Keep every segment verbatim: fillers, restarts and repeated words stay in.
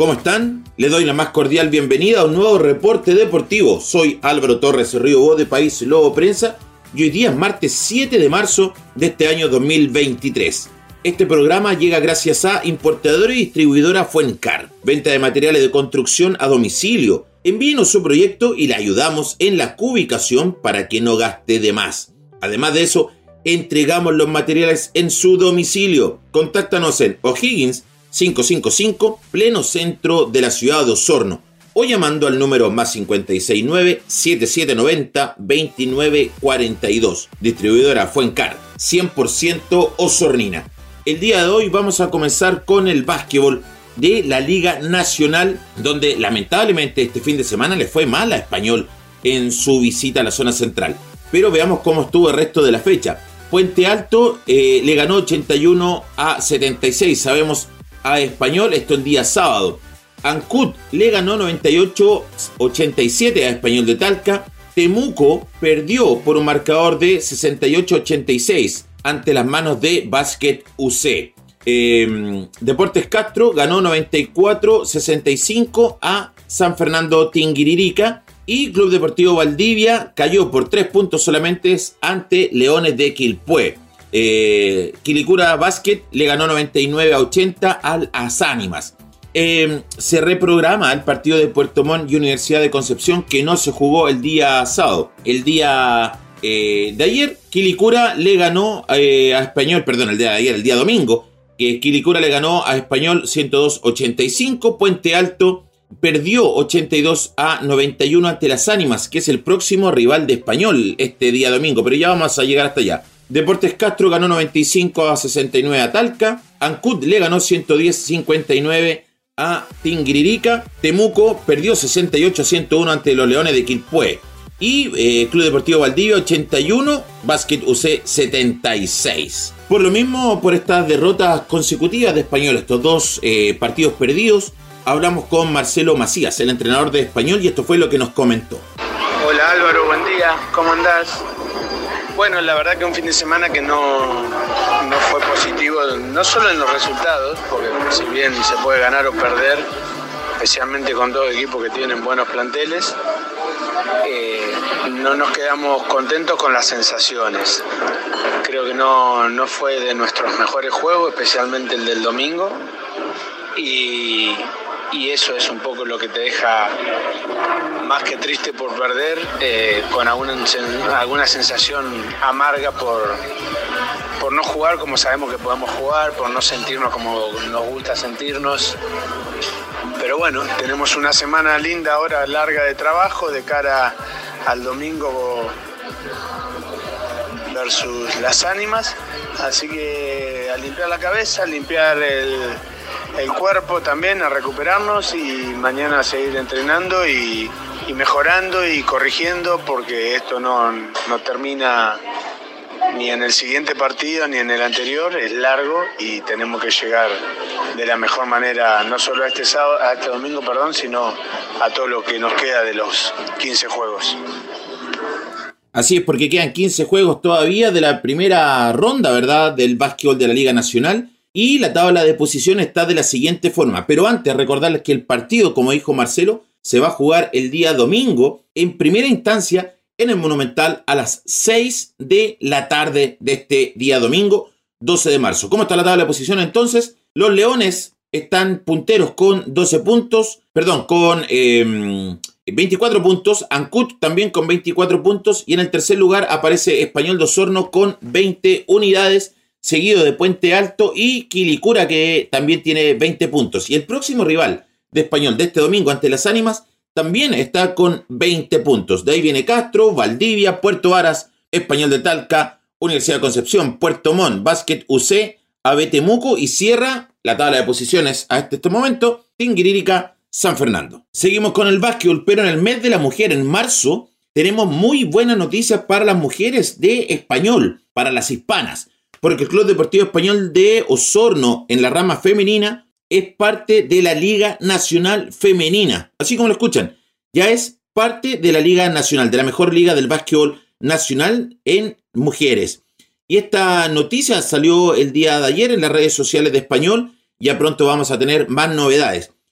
¿Cómo están? Les doy la más cordial bienvenida a un nuevo reporte deportivo. Soy Álvaro Torres Río Bo de País Lobo Prensa y hoy día es martes siete de marzo de este año dos mil veintitrés. Este programa llega gracias a Importadora y Distribuidora Fuencar, venta de materiales de construcción a domicilio. Envíenos su proyecto y le ayudamos en la ubicación para que no gaste de más. Además de eso, entregamos los materiales en su domicilio. Contáctanos en O'Higgins quinientos cincuenta y cinco, pleno centro de la ciudad de Osorno, o llamando al número más cinco seis nueve, siete siete nueve cero, dos nueve cuatro dos. Distribuidora Fuencar, cien por ciento osornina. El día de hoy vamos a comenzar con el básquetbol de la Liga Nacional, donde lamentablemente este fin de semana le fue mal a Español en su visita a la zona central. Pero veamos cómo estuvo el resto de la fecha. Puente Alto eh, le ganó ochenta y uno a setenta y seis, sabemos, a Español, esto el día sábado. Ancud le ganó noventa y ocho a ochenta y siete a Español de Talca. Temuco perdió por un marcador de sesenta y ocho a ochenta y seis ante las manos de Básquet U C. Eh, Deportes Castro ganó noventa y cuatro a sesenta y cinco a San Fernando Tinguiririca. Y Club Deportivo Valdivia cayó por tres puntos solamente ante Leones de Quilpué. Eh, Quilicura Basket le ganó noventa y nueve a ochenta al As Ánimas. Eh, se reprograma el partido de Puerto Montt y Universidad de Concepción, que no se jugó el día sábado. El día eh, de ayer, Quilicura le ganó eh, a Español, perdón, el día de ayer, el día domingo, que Quilicura le ganó a Español ciento dos a ochenta y cinco. Puente Alto perdió ochenta y dos a noventa y uno ante Las Ánimas, que es el próximo rival de Español este día domingo, pero ya vamos a llegar hasta allá. Deportes Castro ganó noventa y cinco a sesenta y nueve a Talca. Ancud le ganó ciento diez a cincuenta y nueve a Tinguiririca. Temuco perdió sesenta y ocho a ciento uno ante los Leones de Quilpué. Y eh, Club Deportivo Valdivia ochenta y uno, Básquet U C setenta y seis. Por lo mismo, por estas derrotas consecutivas de Español, estos dos eh, partidos perdidos, hablamos con Marcelo Macías, el entrenador de Español, y esto fue lo que nos comentó. Hola Álvaro, buen día, ¿cómo andás? Bueno, la verdad que un fin de semana que no, no fue positivo, no solo en los resultados, porque si bien se puede ganar o perder, especialmente con dos equipos que tienen buenos planteles, eh, no nos quedamos contentos con las sensaciones. Creo que no, no fue de nuestros mejores juegos, especialmente el del domingo, y... y eso es un poco lo que te deja más que triste por perder, eh, con alguna, alguna sensación amarga por, por no jugar como sabemos que podemos jugar, por no sentirnos como nos gusta sentirnos. Pero bueno, tenemos una semana linda ahora, larga de trabajo, de cara al domingo versus Las Ánimas, así que a limpiar la cabeza, a limpiar el... el cuerpo también, a recuperarnos y mañana a seguir entrenando y, y mejorando y corrigiendo, porque esto no, no termina ni en el siguiente partido ni en el anterior, es largo y tenemos que llegar de la mejor manera, no solo a este sábado, a este domingo, perdón, sino a todo lo que nos queda de los quince juegos. Así es, porque quedan quince juegos todavía de la primera ronda, ¿verdad?, del básquetbol de la Liga Nacional. Y la tabla de posiciones está de la siguiente forma. Pero antes, recordarles que el partido, como dijo Marcelo, se va a jugar el día domingo, en primera instancia, en el Monumental a las seis de la tarde de este día domingo, doce de marzo. ¿Cómo está la tabla de posiciones entonces? Los Leones están punteros con doce puntos, perdón, con eh, veinticuatro puntos. Ancud también con veinticuatro puntos. Y en el tercer lugar aparece Español de Osorno con veinte unidades. Seguido de Puente Alto y Quilicura, que también tiene veinte puntos. Y el próximo rival de Español de este domingo ante Las Ánimas también está con veinte puntos. De ahí viene Castro, Valdivia, Puerto Varas, Español de Talca, Universidad de Concepción, Puerto Montt, Básquet U C, A B Temuco y cierra la tabla de posiciones a este, este momento Tinguiririca, San Fernando. Seguimos con el básquetbol, pero en el mes de la mujer, en marzo, tenemos muy buenas noticias para las mujeres de Español, para las hispanas. Porque el Club Deportivo Español de Osorno, en la rama femenina, es parte de la Liga Nacional Femenina. Así como lo escuchan, ya es parte de la Liga Nacional, de la mejor liga del básquetbol nacional en mujeres. Y esta noticia salió el día de ayer en las redes sociales de Español. Ya pronto vamos a tener más novedades.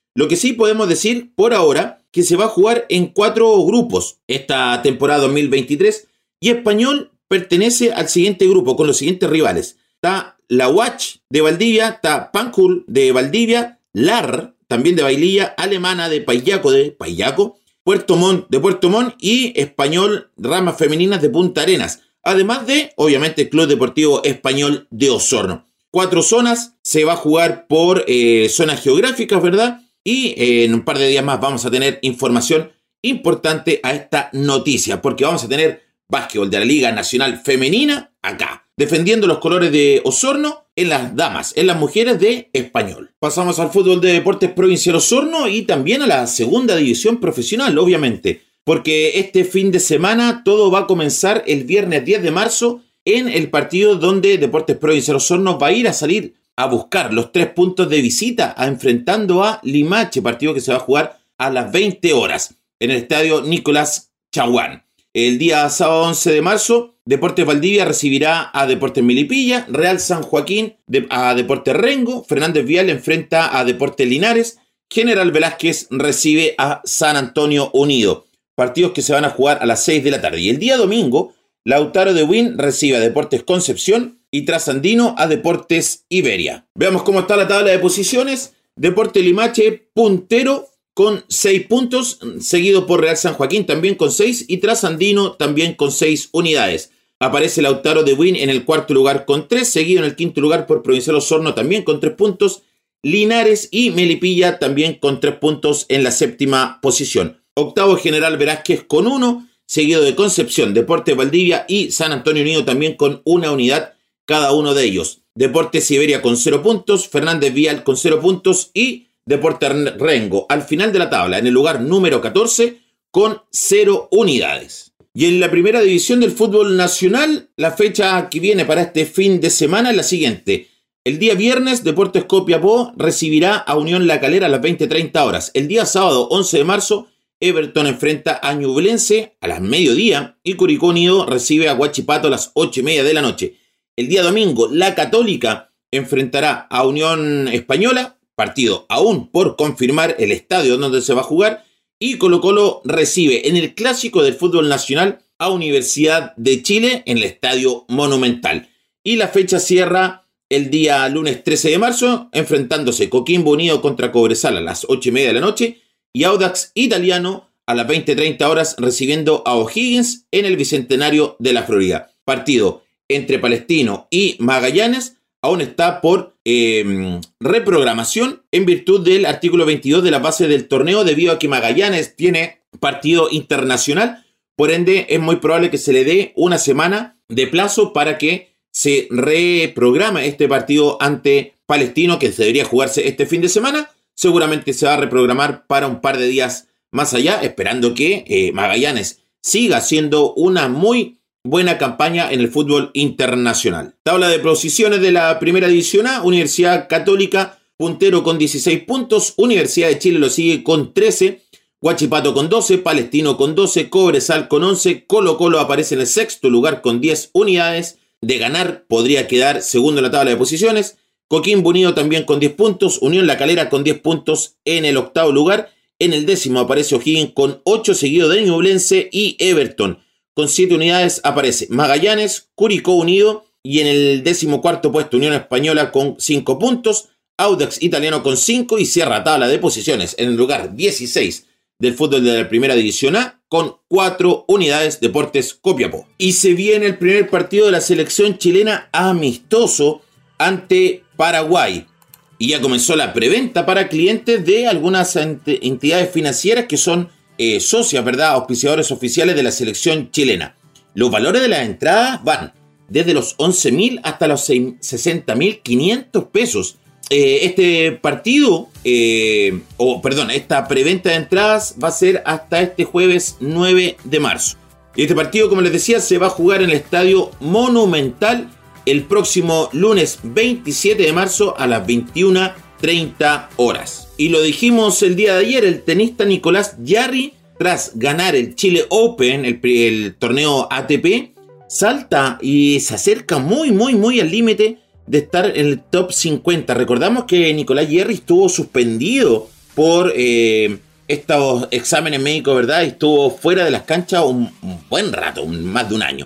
Lo que sí podemos decir por ahora que se va a jugar en cuatro grupos esta temporada dos mil veintitrés y Español pertenece al siguiente grupo con los siguientes rivales. Está la U A C de Valdivia, está Pancul de Valdivia, L A R también de Baililla, Alemana de Payaco de Payaco, Puerto Montt de Puerto Montt y Español Ramas Femeninas de Punta Arenas. Además de, obviamente, el Club Deportivo Español de Osorno. Cuatro zonas, se va a jugar por eh, zonas geográficas, ¿verdad? Y eh, en un par de días más vamos a tener información importante a esta noticia, porque vamos a tener básquetbol de la Liga Nacional Femenina acá, defendiendo los colores de Osorno en las damas, en las mujeres de Español. Pasamos al fútbol de Deportes Provincial Osorno y también a la segunda división profesional, obviamente, porque este fin de semana todo va a comenzar el viernes diez de marzo en el partido donde Deportes Provincial Osorno va a ir a salir a buscar los tres puntos de visita a enfrentando a Limache, partido que se va a jugar a las veinte horas en el estadio Nicolás Chaguán. El día sábado once de marzo, Deportes Valdivia recibirá a Deportes Melipilla, Real San Joaquín de, a Deportes Rengo, Fernández Vial enfrenta a Deportes Linares, General Velázquez recibe a San Antonio Unido. Partidos que se van a jugar a las seis de la tarde. Y el día domingo, Lautaro de Win recibe a Deportes Concepción y Trasandino a Deportes Iberia. Veamos cómo está la tabla de posiciones. Deportes Limache puntero con seis puntos, seguido por Real San Joaquín también con seis y Trasandino también con seis unidades. Aparece Lautaro de Win en el cuarto lugar con tres, seguido en el quinto lugar por Provincial Osorno también con tres puntos. Linares y Melipilla también con tres puntos en la séptima posición. Octavo General Velázquez con uno, seguido de Concepción, Deportes Valdivia y San Antonio Unido también con una unidad cada uno de ellos. Deportes Iberia con cero puntos, Fernández Vial con cero puntos y Deportes Rengo al final de la tabla en el lugar número catorce con cero unidades. Y en la primera división del fútbol nacional, la fecha que viene para este fin de semana es la siguiente. El día viernes, Deportes Copiapó recibirá a Unión La Calera a las veinte treinta horas. El día sábado once de marzo, Everton enfrenta a Ñublense a las mediodía y Curicó Unido recibe a Huachipato a las ocho y media de la noche. El día domingo, La Católica enfrentará a Unión Española, partido aún por confirmar el estadio donde se va a jugar, y Colo Colo recibe en el clásico del fútbol nacional a Universidad de Chile en el Estadio Monumental. Y la fecha cierra el día lunes trece de marzo, enfrentándose Coquimbo Unido contra Cobresal a las ocho y media de la noche, y Audax Italiano a las veinte treinta horas recibiendo a O'Higgins en el Bicentenario de la Florida. Partido entre Palestino y Magallanes aún está por eh, reprogramación en virtud del artículo veintidós de la base del torneo, debido a que Magallanes tiene partido internacional. Por ende, es muy probable que se le dé una semana de plazo para que se reprograme este partido ante Palestino, que debería jugarse este fin de semana. Seguramente se va a reprogramar para un par de días más allá, esperando que eh, Magallanes siga haciendo una muy buena campaña en el fútbol internacional. Tabla de posiciones de la primera división A, Universidad Católica puntero con dieciséis puntos, Universidad de Chile lo sigue con trece, Huachipato con doce, Palestino con doce, Cobresal con once, Colo Colo aparece en el sexto lugar con diez unidades, de ganar podría quedar segundo en la tabla de posiciones, Coquimbo Unido también con diez puntos, Unión La Calera con diez puntos en el octavo lugar, en el décimo aparece O'Higgins con ocho, seguido de Ñublense y Everton. Con siete unidades aparece Magallanes, Curicó Unido y en el décimo cuarto puesto Unión Española con cinco puntos, Audax Italiano con cinco y cierra tabla de posiciones en el lugar dieciséis del fútbol de la primera división A con cuatro unidades Deportes Copiapó. Y se viene el primer partido de la selección chilena amistoso ante Paraguay. Y ya comenzó la preventa para clientes de algunas entidades financieras que son Eh, socias, ¿verdad? Auspiciadores oficiales de la selección chilena. Los valores de las entradas van desde los once mil hasta los sesenta mil quinientos pesos. Eh, este partido, eh, o perdón, esta preventa de entradas va a ser hasta este jueves nueve de marzo. Y este partido, como les decía, se va a jugar en el Estadio Monumental el próximo lunes veintisiete de marzo a las veintiuna treinta horas. Y lo dijimos el día de ayer, el tenista Nicolás Jarry, tras ganar el Chile Open, el, el torneo A T P, salta y se acerca muy, muy, muy al límite de estar en el top cincuenta. Recordamos que Nicolás Jarry estuvo suspendido por eh, estos exámenes médicos, ¿verdad? Estuvo fuera de las canchas un, un buen rato, un, más de un año.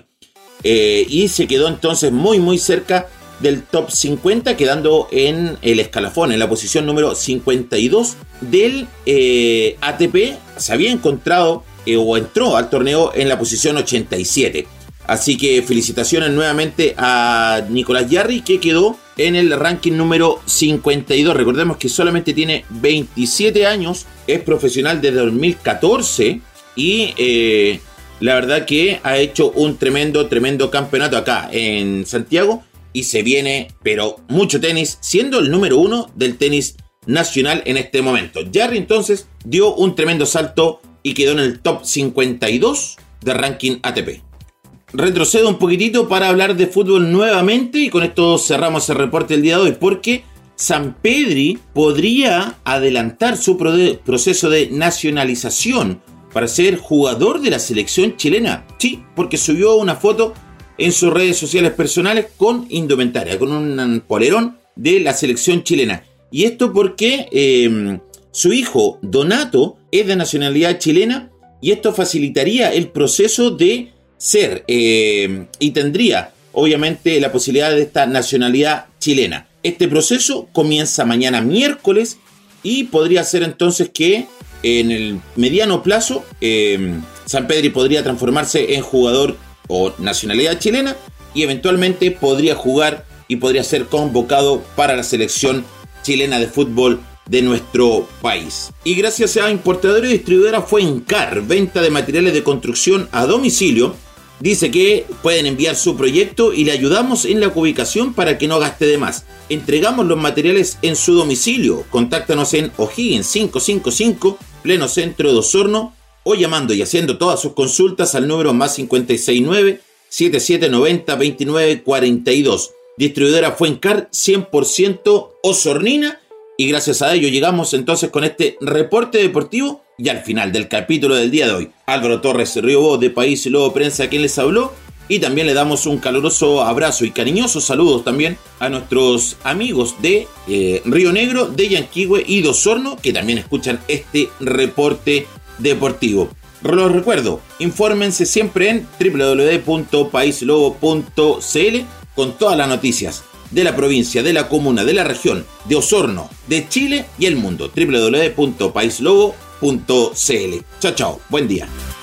Eh, y se quedó entonces muy muy cerca del top cincuenta, quedando en el escalafón, en la posición número cincuenta y dos del eh, A T P. Se había encontrado eh, o entró al torneo en la posición ochenta y siete. Así que felicitaciones nuevamente a Nicolás Jarry, que quedó en el ranking número cincuenta y dos. Recordemos que solamente tiene veintisiete años, es profesional desde dos mil catorce y eh, la verdad que ha hecho un tremendo, tremendo campeonato acá en Santiago y se viene, pero mucho tenis, siendo el número uno del tenis nacional en este momento. Jarry entonces dio un tremendo salto y quedó en el top cincuenta y dos del ranking A T P. Retrocedo un poquitito para hablar de fútbol nuevamente y con esto cerramos el reporte del día de hoy, porque Sampedri podría adelantar su proceso de nacionalización para ser jugador de la selección chilena. Sí, porque subió una foto en sus redes sociales personales con indumentaria, con un polerón de la selección chilena. Y esto porque eh, su hijo Donato es de nacionalidad chilena y esto facilitaría el proceso de ser eh, y tendría obviamente la posibilidad de esta nacionalidad chilena. Este proceso comienza mañana miércoles y podría ser entonces que en el mediano plazo eh, Sampedri podría transformarse en jugador o nacionalidad chilena y eventualmente podría jugar y podría ser convocado para la selección chilena de fútbol de nuestro país. Y gracias a importadora y distribuidora Fuencar, venta de materiales de construcción a domicilio, dice que pueden enviar su proyecto y le ayudamos en la ubicación para que no gaste de más. Entregamos los materiales en su domicilio. Contáctanos en O'Higgins quinientos cincuenta y cinco, pleno centro de Osorno, o llamando y haciendo todas sus consultas al número más cinco seis nueve, siete siete nueve cero, dos nueve cuatro dos. Distribuidora Fuencar cien por ciento osornina. Y gracias a ello llegamos entonces con este reporte deportivo y al final del capítulo del día de hoy. Álvaro Torres Río Bo de País y Lobo Prensa, quien les habló, y también le damos un caluroso abrazo y cariñosos saludos también a nuestros amigos de eh, Río Negro, de Yanquihue y de Osorno, que también escuchan este reporte deportivo. Los recuerdo, infórmense siempre en doble u doble u doble u punto país lobo punto c l con todas las noticias de la provincia, de la comuna, de la región, de Osorno, de Chile y el mundo. doble u doble u doble u punto país lobo punto c l. Chao, chao. Buen día.